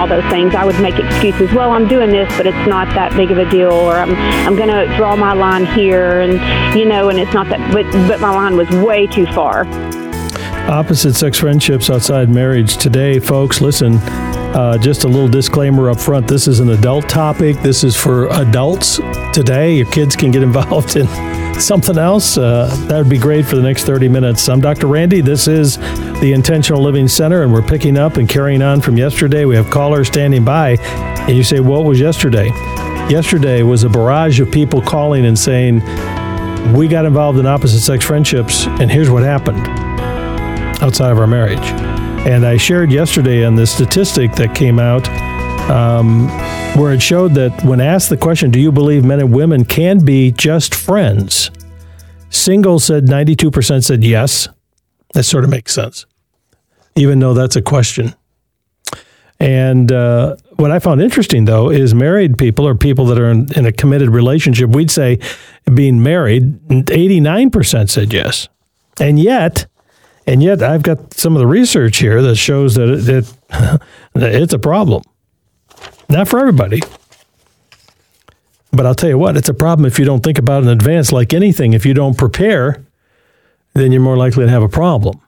all those things. I would make excuses. Well, I'm doing this, but it's not that big of a deal, or I'm going to draw my line here, and and it's not that, but my line was way too far. Opposite sex friendships outside marriage today, folks. Listen, just a little disclaimer up front. This is an adult topic. This is for adults today. Your kids can get involved in something else. That would be great for the next 30 minutes. I'm Dr. Randy. This is the Intentional Living Center, and we're picking up and carrying on from yesterday. We have callers standing by, and you say, what was yesterday? Yesterday was a barrage of people calling and saying, we got involved in opposite sex friendships, and here's what happened outside of our marriage. And I shared yesterday on this statistic that came out where it showed that when asked the question, do you believe men and women can be just friends? Singles said 92% said yes. That sort of makes sense, even though that's a question. And what I found interesting, though, is married people or people that are in a committed relationship, we'd say being married, 89% said yes. And yet I've got some of the research here that shows that it's a problem. Not for everybody. But I'll tell you what, it's a problem if you don't think about it in advance. Like anything, if you don't prepare, then you're more likely to have a problem.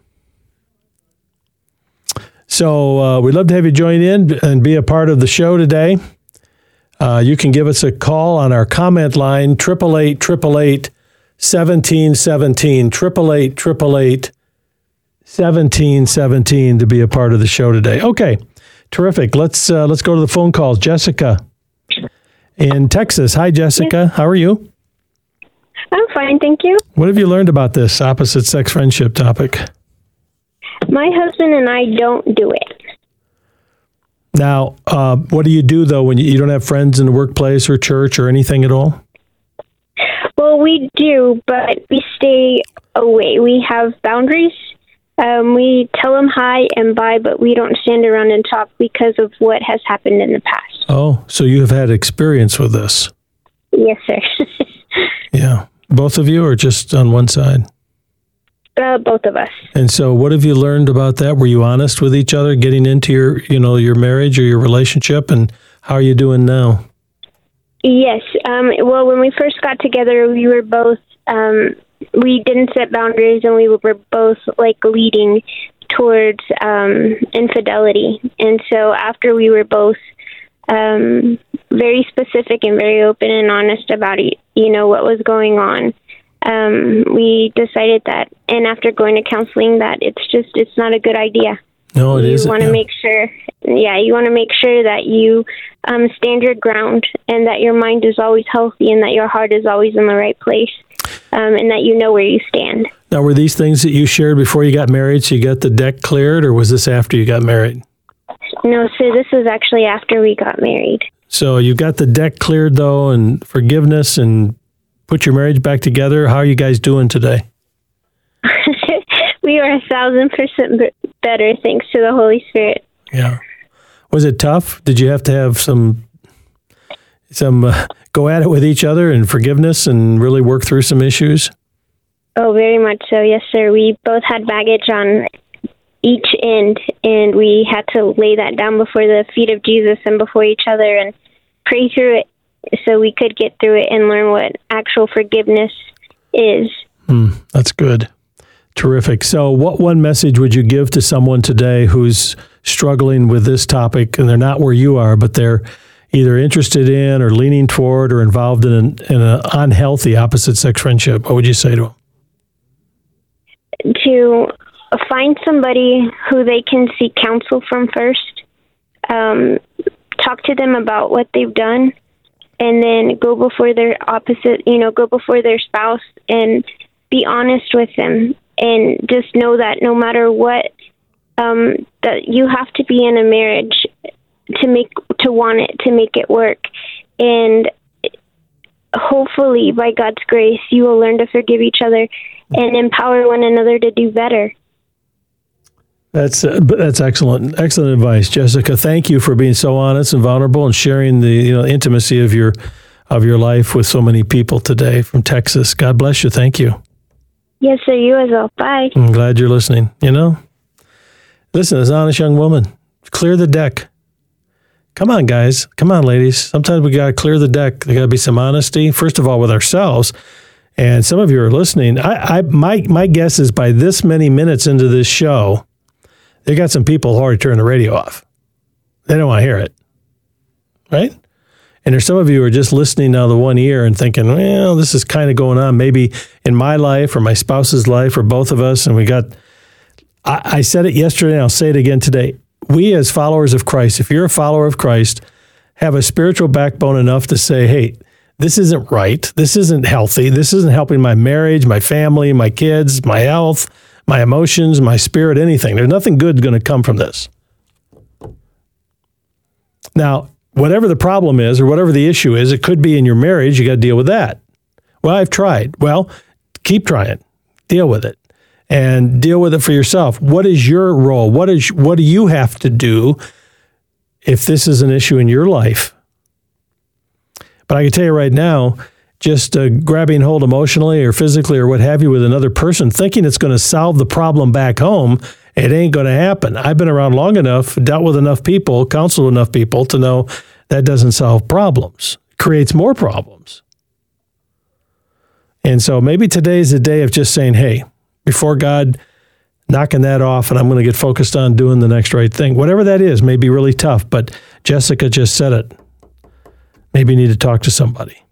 So we'd love to have you join in and be a part of the show today. You can give us a call on our comment line, 888-888-1717, 888-888-1717 to be a part of the show today. Okay, terrific. Let's go to the phone calls. Jessica in Texas. Hi, Jessica. How are you? I'm fine, thank you. What have you learned about this opposite sex friendship topic? My husband and I don't do it. Now, what do you do, though, when you don't have friends in the workplace or church or anything at all? Well, we do, but we stay away. We have boundaries. We tell them hi and bye, but we don't stand around and talk because of what has happened in the past. Oh, so you have had experience with this? Yes, sir. Yeah. Both of you or just on one side? Both of us. And so what have you learned about that? Were you honest with each other getting into your marriage or your relationship, and how are you doing now? Yes. Well, when we first got together, we were both, we didn't set boundaries, and we were both leading towards infidelity. And so after we were both very specific and very open and honest about what was going on, we decided that, and after going to counseling, that it's not a good idea. No, it isn't. You want to make sure, you want to make sure that you stand your ground, and that your mind is always healthy, and that your heart is always in the right place, and that you know where you stand. Now, were these things that you shared before you got married, so you got the deck cleared, or was this after you got married? No, so this was actually after we got married. So you got the deck cleared, though, and forgiveness, and put your marriage back together. How are you guys doing today? We are 1,000% better, thanks to the Holy Spirit. Yeah. Was it tough? Did you have to have some go at it with each other and forgiveness and really work through some issues? Oh, very much so. Yes, sir. We both had baggage on each end, and we had to lay that down before the feet of Jesus and before each other and pray through it so we could get through it and learn what actual forgiveness is. That's good. Terrific. So what one message would you give to someone today who's struggling with this topic, and they're not where you are, but they're either interested in or leaning toward or involved in an unhealthy opposite sex friendship? What would you say to them? To find somebody who they can seek counsel from first, talk to them about what they've done, and then go before their spouse and be honest with them. And just know that no matter what, that you have to be in a marriage to want it, to make it work. And hopefully, by God's grace, you will learn to forgive each other and empower one another to do better. That's excellent advice, Jessica. Thank you for being so honest and vulnerable and sharing the intimacy of your life with so many people today from Texas. God bless you. Thank you. Yes, sir. You as well. Bye. I'm glad you're listening. Listen, as an honest young woman, clear the deck. Come on, guys. Come on, ladies. Sometimes we got to clear the deck. There got to be some honesty, first of all, with ourselves. And some of you are listening. My guess is by this many minutes into this show, they got some people who already turned the radio off. They don't want to hear it. Right? And there's some of you who are just listening now the one ear and thinking, well, this is kind of going on maybe in my life or my spouse's life or both of us. And I said it yesterday and I'll say it again today. We as followers of Christ, if you're a follower of Christ, have a spiritual backbone enough to say, hey, this isn't right. This isn't healthy. This isn't helping my marriage, my family, my kids, my health, my emotions, my spirit, anything. There's nothing good going to come from this. Now, whatever the problem is or whatever the issue is, it could be in your marriage. You got to deal with that. Well, I've tried. Well, keep trying. Deal with it. And deal with it for yourself. What is your role? What do you have to do if this is an issue in your life? But I can tell you right now, just grabbing hold emotionally or physically or what have you with another person, thinking it's going to solve the problem back home, it ain't going to happen. I've been around long enough, dealt with enough people, counseled enough people to know that doesn't solve problems. It creates more problems. And so maybe today's the day of just saying, hey, before God, knocking that off, and I'm going to get focused on doing the next right thing. Whatever that is may be really tough, but Jessica just said it. Maybe you need to talk to somebody.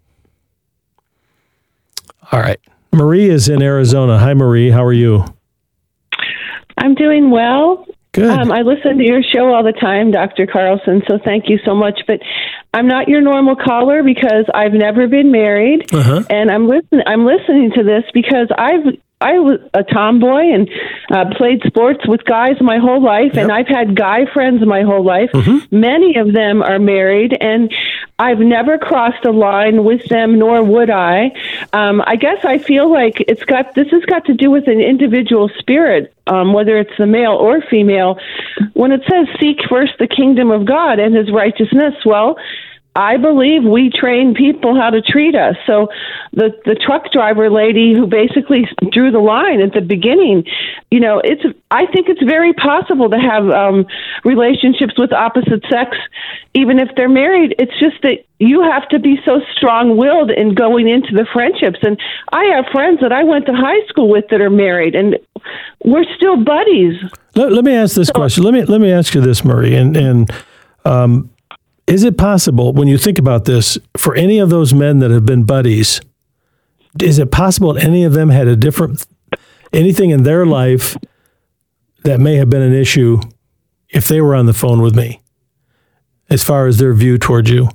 All right. Marie is in Arizona. Hi, Marie. How are you? I'm doing well. Good. I listen to your show all the time, Dr. Carlson, so thank you so much. But I'm not your normal caller because I've never been married, and I'm listening to this because I was a tomboy and played sports with guys my whole life, and I've had guy friends my whole life. Many of them are married, and I've never crossed a line with them, nor would I. I guess I feel like this has got to do with an individual spirit, whether it's the male or female. When it says seek first the kingdom of God and his righteousness, well, I believe we train people how to treat us. So the truck driver lady who basically drew the line at the beginning, I think it's very possible to have relationships with opposite sex, even if they're married. It's just that you have to be so strong-willed in going into the friendships. And I have friends that I went to high school with that are married, and we're still buddies. Let me ask this question. Let me ask you this, Marie, and is it possible, when you think about this, for any of those men that have been buddies, is it possible that any of them had anything in their life that may have been an issue if they were on the phone with me, as far as their view towards you?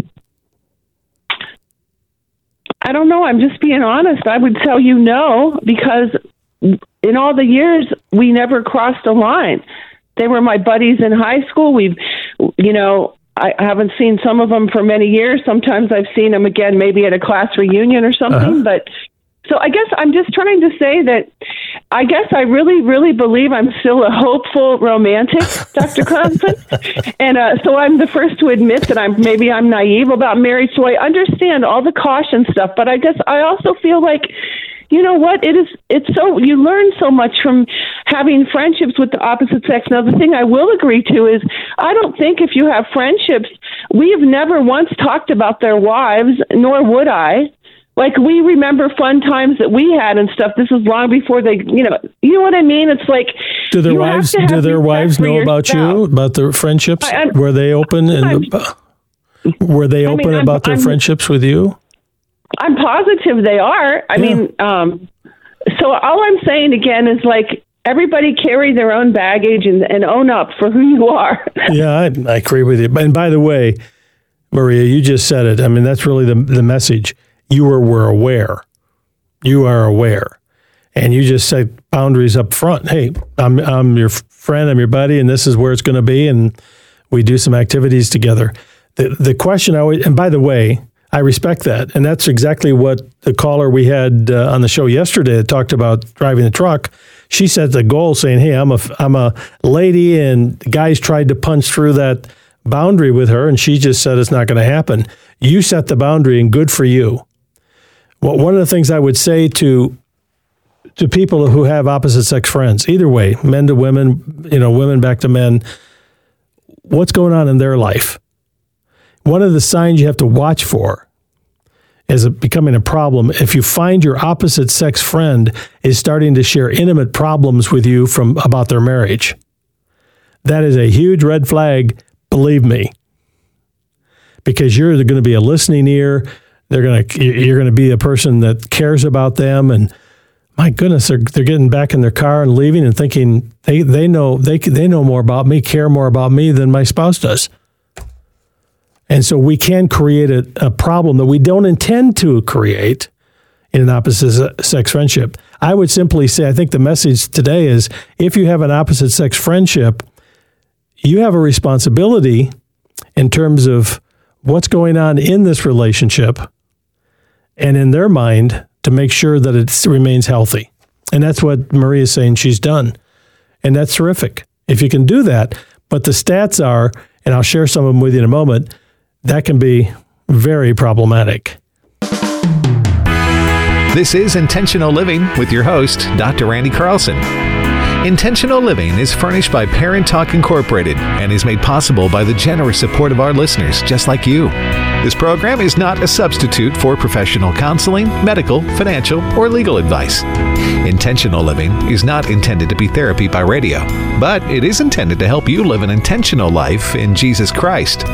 I don't know. I'm just being honest. I would tell you no, because in all the years, we never crossed a line. They were my buddies in high school. I haven't seen some of them for many years. Sometimes I've seen them again, maybe at a class reunion or something. But so I guess I'm just trying to say that I guess I really, really believe I'm still a hopeful romantic, Dr. Carlson. And so I'm the first to admit that I'm naive about marriage. So I understand all the caution stuff. But I guess I also feel like, you know what? You learn so much from having friendships with the opposite sex. Now, the thing I will agree to is I don't think if you have friendships, we have never once talked about their wives, nor would I. Like, we remember fun times that we had and stuff. This is long before they, you know what I mean? It's like, do their wives know about you, about their friendships? Were they open about their friendships with you? I'm positive they are. I mean, so all I'm saying again is, like, everybody carry their own baggage and own up for who you are. Yeah, I agree with you. And by the way, Maria, you just said it. I mean, that's really the message. You were aware. You are aware. And you just set boundaries up front. Hey, I'm your friend, I'm your buddy, and this is where it's going to be, and we do some activities together. The question and by the way, I respect that. And that's exactly what the caller we had on the show yesterday that talked about driving the truck. She set the goal saying, hey, I'm a lady, and guys tried to punch through that boundary with her, and she just said it's not going to happen. You set the boundary, and good for you. Well, one of the things I would say to people who have opposite sex friends, either way, men to women, women back to men, what's going on in their life? one of the signs you have to watch for as becoming a problem, if you find your opposite sex friend is starting to share intimate problems with you about their marriage. That is a huge red flag, believe me, because you're going to be a listening ear. You're going to be a person that cares about them, and my goodness, they're getting back in their car and leaving and thinking they know more about me, care more about me than my spouse does. And so we can create a problem that we don't intend to create in an opposite sex friendship. I would simply say, I think the message today is, if you have an opposite sex friendship, you have a responsibility in terms of what's going on in this relationship and in their mind to make sure that it remains healthy. And that's what Marie is saying she's done. And that's terrific if you can do that. But the stats are, and I'll share some of them with you in a moment, that can be very problematic. This is Intentional Living with your host, Dr. Randy Carlson. Intentional Living is furnished by Parent Talk Incorporated and is made possible by the generous support of our listeners just like you. This program is not a substitute for professional counseling, medical, financial, or legal advice. Intentional Living is not intended to be therapy by radio, but it is intended to help you live an intentional life in Jesus Christ.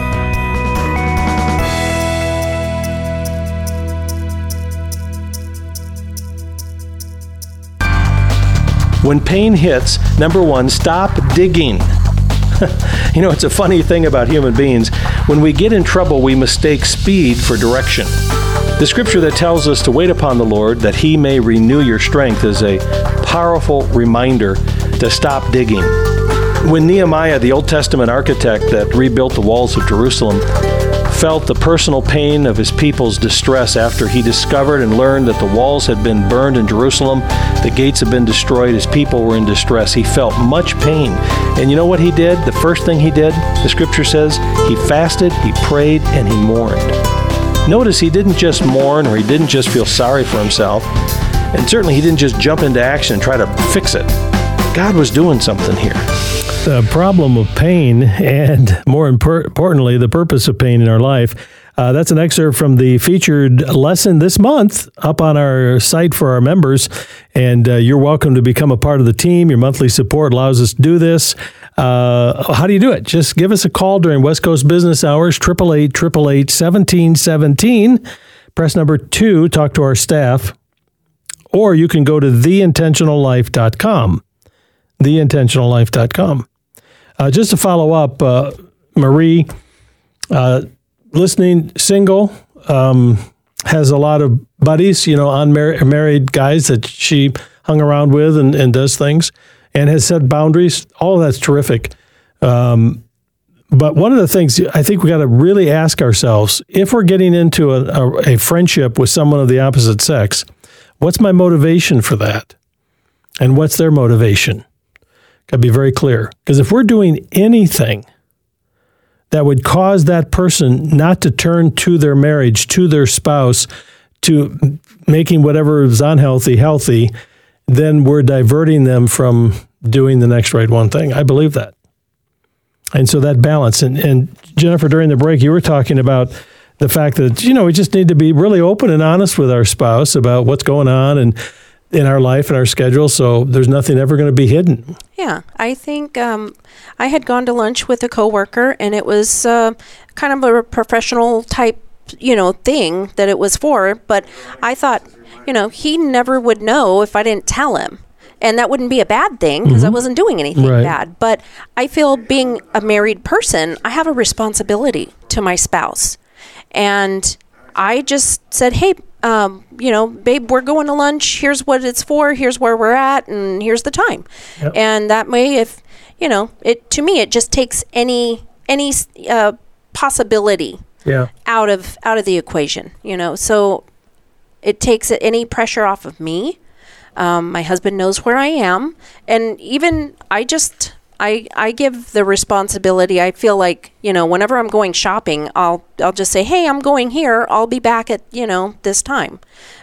When pain hits, number one, stop digging. You know, it's a funny thing about human beings. When we get in trouble, we mistake speed for direction. The scripture that tells us to wait upon the Lord, that He may renew your strength, is a powerful reminder to stop digging. When Nehemiah, the Old Testament architect that rebuilt the walls of Jerusalem, felt the personal pain of his people's distress after he discovered and learned that the walls had been burned in Jerusalem, the gates had been destroyed, his people were in distress. He felt much pain. And you know what he did? The first thing he did, the scripture says, he fasted, he prayed, and he mourned. Notice he didn't just mourn, or he didn't just feel sorry for himself, and certainly he didn't just jump into action and try to fix it. God was doing something here. The problem of pain, and more importantly, the purpose of pain in our life. That's an excerpt from the featured lesson this month up on our site for our members. And you're welcome to become a part of the team. Your monthly support allows us to do this. How do you do it? Just give us a call during West Coast business hours, 888-888-1717. Press number 2, talk to our staff. Or you can go to theintentionallife.com. theintentionallife.com. Just to follow up, Marie, listening, single, has a lot of buddies, unmarried guys that she hung around with and does things, and has set boundaries. All of that's terrific. But one of the things I think we got to really ask ourselves, if we're getting into a friendship with someone of the opposite sex, what's my motivation for that? And what's their motivation? Got to be very clear. Because if we're doing anything that would cause that person not to turn to their marriage, to their spouse, to making whatever is unhealthy healthy, then we're diverting them from doing the next right one thing. I believe that. And so that balance. And Jennifer, during the break, you were talking about the fact that, we just need to be really open and honest with our spouse about what's going on and in our life and our schedule, so there's nothing ever going to be hidden. Yeah, I think I had gone to lunch with a coworker, and it was kind of a professional type, thing that it was for, but I thought, he never would know if I didn't tell him. And that wouldn't be a bad thing because I wasn't doing anything bad. But I feel being a married person, I have a responsibility to my spouse. And I just said, hey, babe, we're going to lunch. Here's what it's for. Here's where we're at. And here's the time. Yep. And that way, if, to me, it just takes any possibility out of the equation, so it takes any pressure off of me. My husband knows where I am. And even I give the responsibility. I feel like, whenever I'm going shopping, I'll just say, hey, I'm going here. I'll be back at, this time.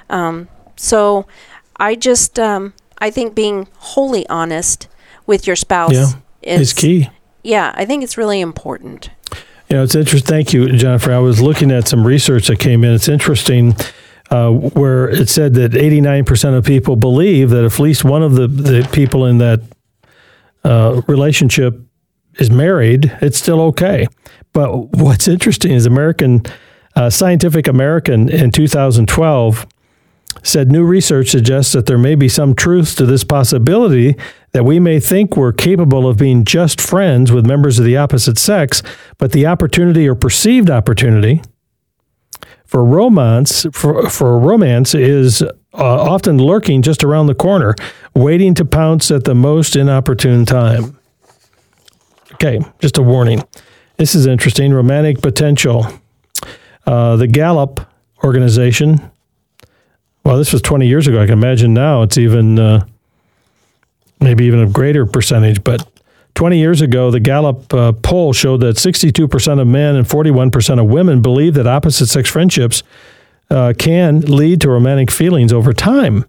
So I just, I think being wholly honest with your spouse is key. Yeah, I think it's really important. It's interesting. Thank you, Jennifer. I was looking at some research that came in. It's interesting where it said that 89% of people believe that if at least one of the people in that relationship is married, it's still okay. But what's interesting is Scientific American in 2012 said new research suggests that there may be some truth to this possibility that we may think we're capable of being just friends with members of the opposite sex, but the opportunity or perceived opportunity for romance is often lurking just around the corner, waiting to pounce at the most inopportune time. Okay, just a warning. This is interesting. Romantic potential. The Gallup organization. Well, this was 20 years ago. I can imagine now it's even maybe even a greater percentage. But 20 years ago, the Gallup poll showed that 62% of men and 41% of women believe that opposite-sex friendships can lead to romantic feelings over time.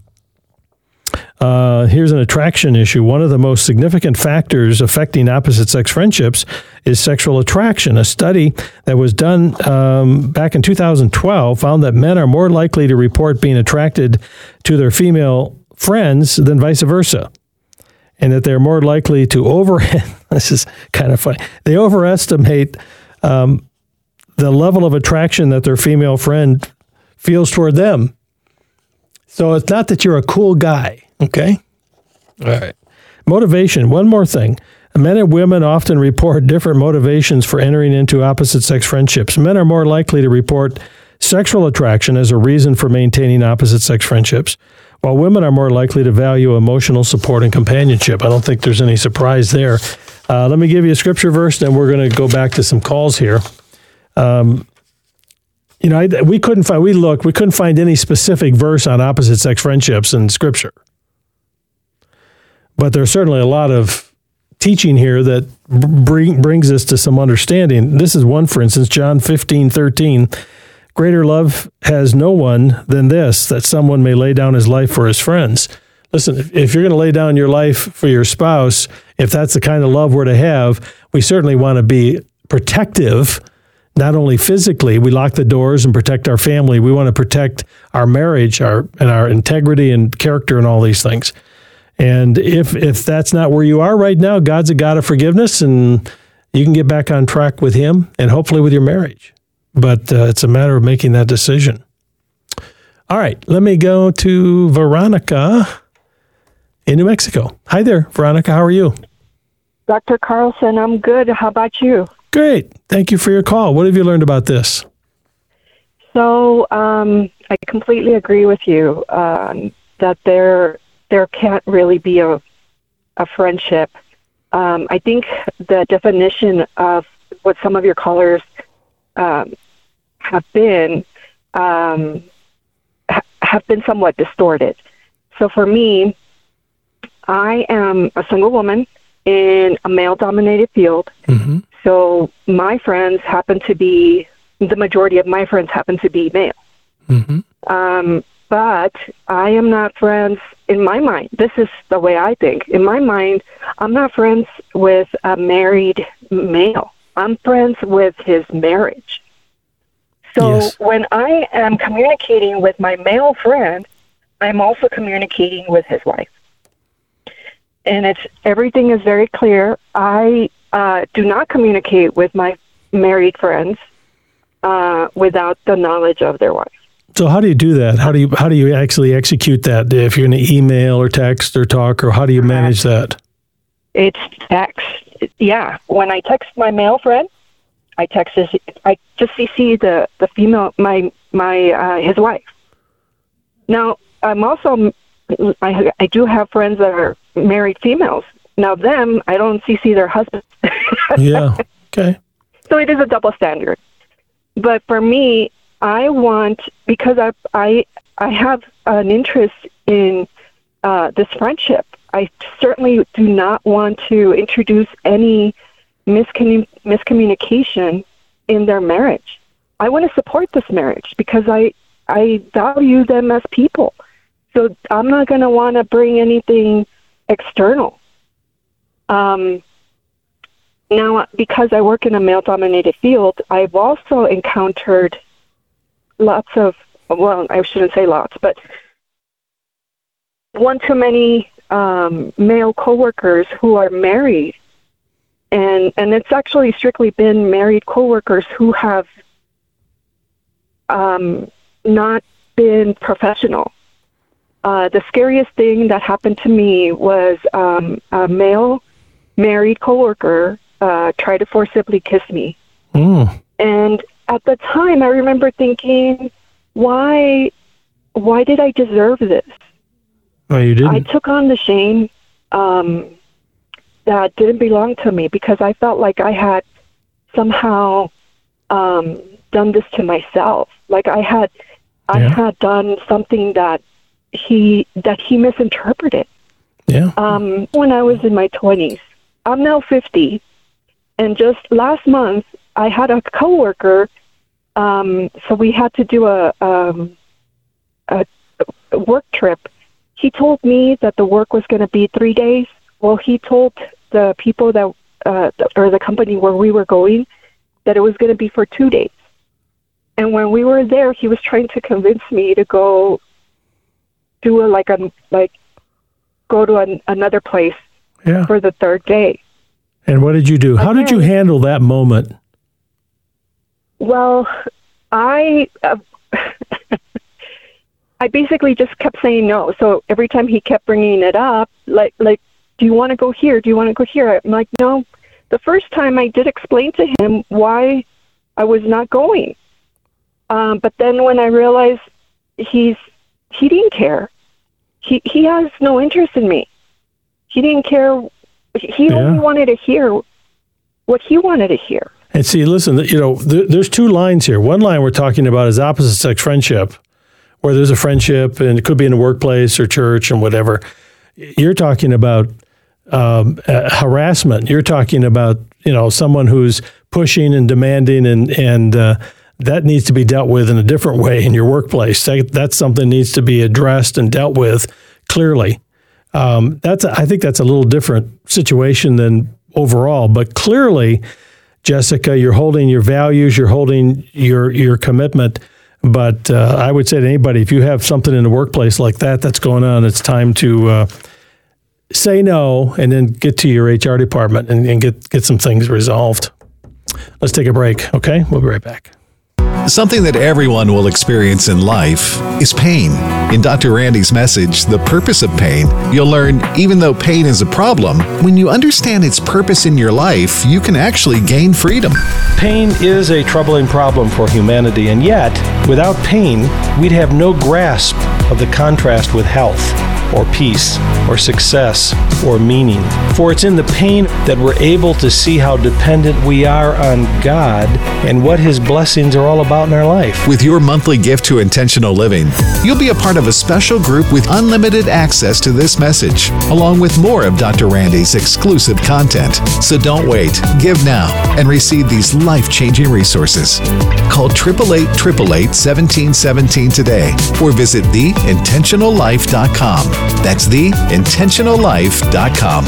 Here's an attraction issue. One of the most significant factors affecting opposite-sex friendships is sexual attraction. A study that was done back in 2012 found that men are more likely to report being attracted to their female friends than vice versa, and that they're more likely to this is kind of funny. They overestimate the level of attraction that their female friend feels toward them. So it's not that you're a cool guy. Okay. All right. Motivation. One more thing. Men and women often report different motivations for entering into opposite-sex friendships. Men are more likely to report sexual attraction as a reason for maintaining opposite-sex friendships, while women are more likely to value emotional support and companionship. I don't think there's any surprise there. Let me give you a scripture verse, then we're going to go back to some calls here. We couldn't find any specific verse on opposite-sex friendships in Scripture. But there's certainly a lot of teaching here that brings us to some understanding. This is one, for instance, John 15:13. Greater love has no one than this, that someone may lay down his life for his friends. Listen, if you're going to lay down your life for your spouse, if that's the kind of love we're to have, we certainly want to be protective, not only physically. We lock the doors and protect our family. We want to protect our marriage, our integrity and character and all these things. And if that's not where you are right now, God's a God of forgiveness, and you can get back on track with Him and hopefully with your marriage. But it's a matter of making that decision. All right, let me go to Veronica in New Mexico. Hi there, Veronica. How are you? Dr. Carlson, I'm good. How about you? Great. Thank you for your call. What have you learned about this? So I completely agree with you that there can't really be a friendship. I think the definition of what some of your callers have been somewhat distorted. So for me, I am a single woman in a male-dominated field. Mm-hmm. So my friends the majority of my friends happen to be male. Mm-hmm. But I am not friends, in my mind, this is the way I think. In my mind, I'm not friends with a married male. I'm friends with his marriage. So yes. When I am communicating with my male friend, I'm also communicating with his wife. And everything is very clear. I do not communicate with my married friends without the knowledge of their wife. So how do you do that? How do you actually execute that? If you're going to email or text or talk, or how do you manage that? It's text. Yeah. When I text my male friend, I just CC the female, his wife. Now, I'm also, I do have friends that are married females. Now them, I don't CC their husbands. Yeah. Okay. So it is a double standard. But for me, I want, because I have an interest in this friendship, I certainly do not want to introduce any miscommunication in their marriage. I want to support this marriage because I value them as people. So I'm not going to want to bring anything external. Now, because I work in a male-dominated field, I've also encountered lots of, well, I shouldn't say lots, but one too many male coworkers who are married. And it's actually strictly been married coworkers who have not been professional. The scariest thing that happened to me was a male married coworker tried to forcibly kiss me. And at the time, I remember thinking, why did I deserve this? Oh, you didn't? I took on the shame that didn't belong to me because I felt like I had somehow done this to myself. Like I had done something that he misinterpreted. Yeah. When I was in my 20s, I'm now 50, and just last month I had a coworker. So we had to do a work trip. He told me that the work was going to be 3 days. Well, he told the people that or the company where we were going that it was going to be for 2 days. And when we were there, he was trying to convince me to go do go to another place for the third day. And what did you do? How did you handle that moment? Well, I basically just kept saying no. So every time he kept bringing it up, like, do you want to go here? Do you want to go here? I'm like, no. The first time I did explain to him why I was not going. But then when I realized he didn't care. He has no interest in me. He didn't care. He only wanted to hear what he wanted to hear. And see, listen, there's two lines here. One line we're talking about is opposite sex friendship, where there's a friendship, and it could be in a workplace or church and whatever. You're talking about harassment. You're talking about someone who's pushing and demanding, and that needs to be dealt with in a different way in your workplace. That's something that needs to be addressed and dealt with clearly. I think that's a little different situation than overall, but clearly, Jessica, you're holding your values, you're holding your commitment. But I would say to anybody, if you have something in the workplace like that's going on, it's time to say no and then get to your HR department and get some things resolved. Let's take a break, okay? We'll be right back. Something that everyone will experience in life is pain. In Dr. Randy's message, The Purpose of Pain, you'll learn even though pain is a problem, when you understand its purpose in your life, you can actually gain freedom. Pain is a troubling problem for humanity, and yet, without pain, we'd have no grasp of the contrast with health, or peace, or success, or meaning. For it's in the pain that we're able to see how dependent we are on God and what His blessings are all about in our life. With your monthly gift to Intentional Living, you'll be a part of a special group with unlimited access to this message, along with more of Dr. Randy's exclusive content. So don't wait. Give now and receive these life-changing resources. Call 888-888-1717 today or visit theintentionallife.com. That's theintentionallife.com.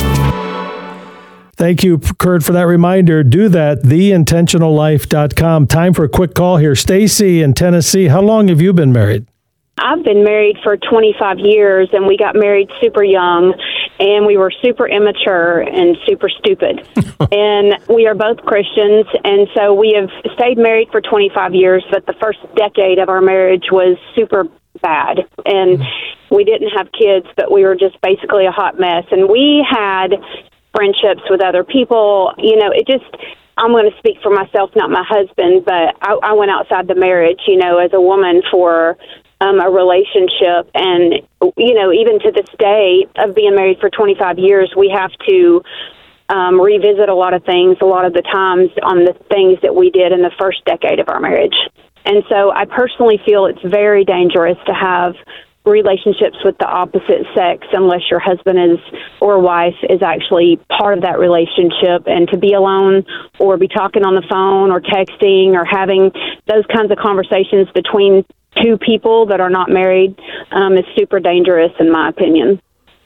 Thank you, Kurt, for that reminder. Do that, theintentionallife.com. Time for a quick call here. Stacy in Tennessee, how long have you been married? I've been married for 25 years, and we got married super young, and we were super immature and super stupid. And we are both Christians, and so we have stayed married for 25 years, but the first decade of our marriage was super bad. And we didn't have kids, but we were just basically a hot mess. And we had friendships with other people. I'm going to speak for myself, not my husband, but I went outside the marriage, as a woman for a relationship. And, even to this day of being married for 25 years, we have to revisit a lot of things, a lot of the times on the things that we did in the first decade of our marriage. And so I personally feel it's very dangerous to have relationships with the opposite sex unless your husband or wife is actually part of that relationship. And to be alone or be talking on the phone or texting or having those kinds of conversations between two people that are not married is super dangerous, in my opinion.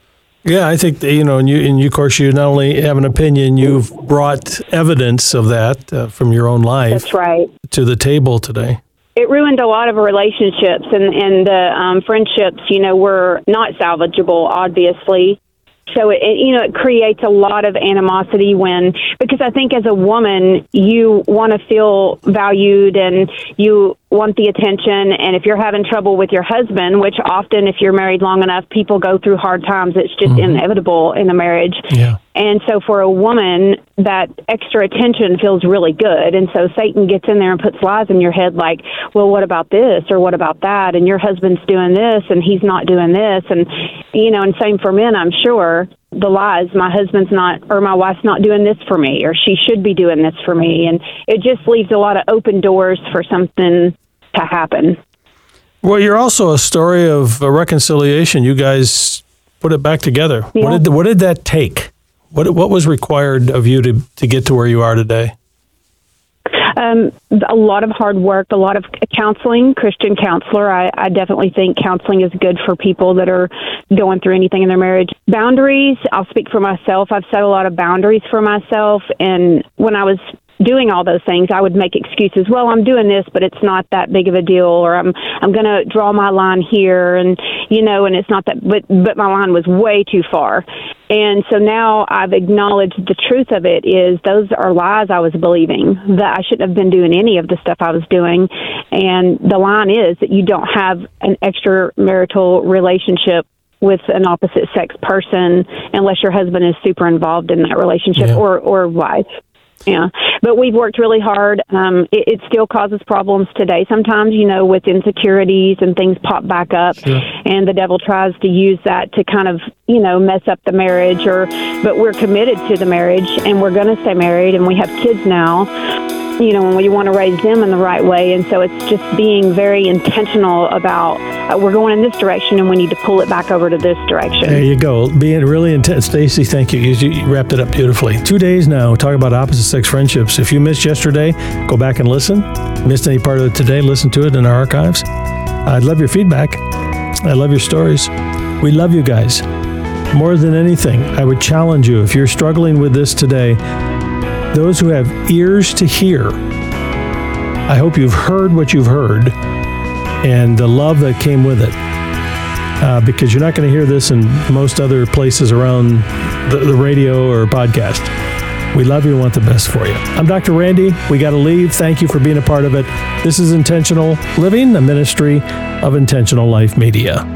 Yeah, I think, and you, of course, you not only have an opinion, you've brought evidence of that from your own life. That's right. To the table today. It ruined a lot of relationships, and the friendships, were not salvageable, obviously. So it creates a lot of animosity because I think as a woman, you want to feel valued and you want the attention. And if you're having trouble with your husband, which often if you're married long enough, people go through hard times. It's just inevitable in a marriage. Yeah. And so for a woman, that extra attention feels really good. And so Satan gets in there and puts lies in your head like, well, what about this or what about that? And your husband's doing this and he's not doing this. And, and same for men, I'm sure. The lies, my husband's not, or my wife's not doing this for me, or she should be doing this for me. And it just leaves a lot of open doors for something to happen. Well, you're also a story of a reconciliation. You guys put it back together. Yeah. What did that take? What was required of you to get to where you are today? A lot of hard work, a lot of counseling, Christian counselor. I definitely think counseling is good for people that are going through anything in their marriage. Boundaries, I'll speak for myself. I've set a lot of boundaries for myself. And when I was doing all those things, I would make excuses. Well, I'm doing this, but it's not that big of a deal, or I'm going to draw my line here, and and it's not that, but my line was way too far. And so now I've acknowledged the truth of it is those are lies I was believing, that I shouldn't have been doing any of the stuff I was doing. And the line is that you don't have an extramarital relationship with an opposite sex person unless your husband is super involved in that relationship, or wife. Yeah, but we've worked really hard. It still causes problems today. Sometimes, with insecurities and things pop back up, and the devil tries to use that to kind of, mess up the marriage. But we're committed to the marriage, and we're going to stay married, and we have kids now. And we want to raise them in the right way. And so it's just being very intentional about we're going in this direction and we need to pull it back over to this direction. There you go. Being really intense. Stacey, thank you. You wrapped it up beautifully. 2 days now, talking about opposite sex friendships. If you missed yesterday, go back and listen. Missed any part of it today, listen to it in our archives. I'd love your feedback. I love your stories. We love you guys. More than anything, I would challenge you, if you're struggling with this today, those who have ears to hear, I hope you've heard what you've heard and the love that came with it. Because you're not going to hear this in most other places around the radio or podcast. We love you and want the best for you. I'm Dr. Randy. We got to leave. Thank you for being a part of it. This is Intentional Living, a ministry of Intentional Life Media.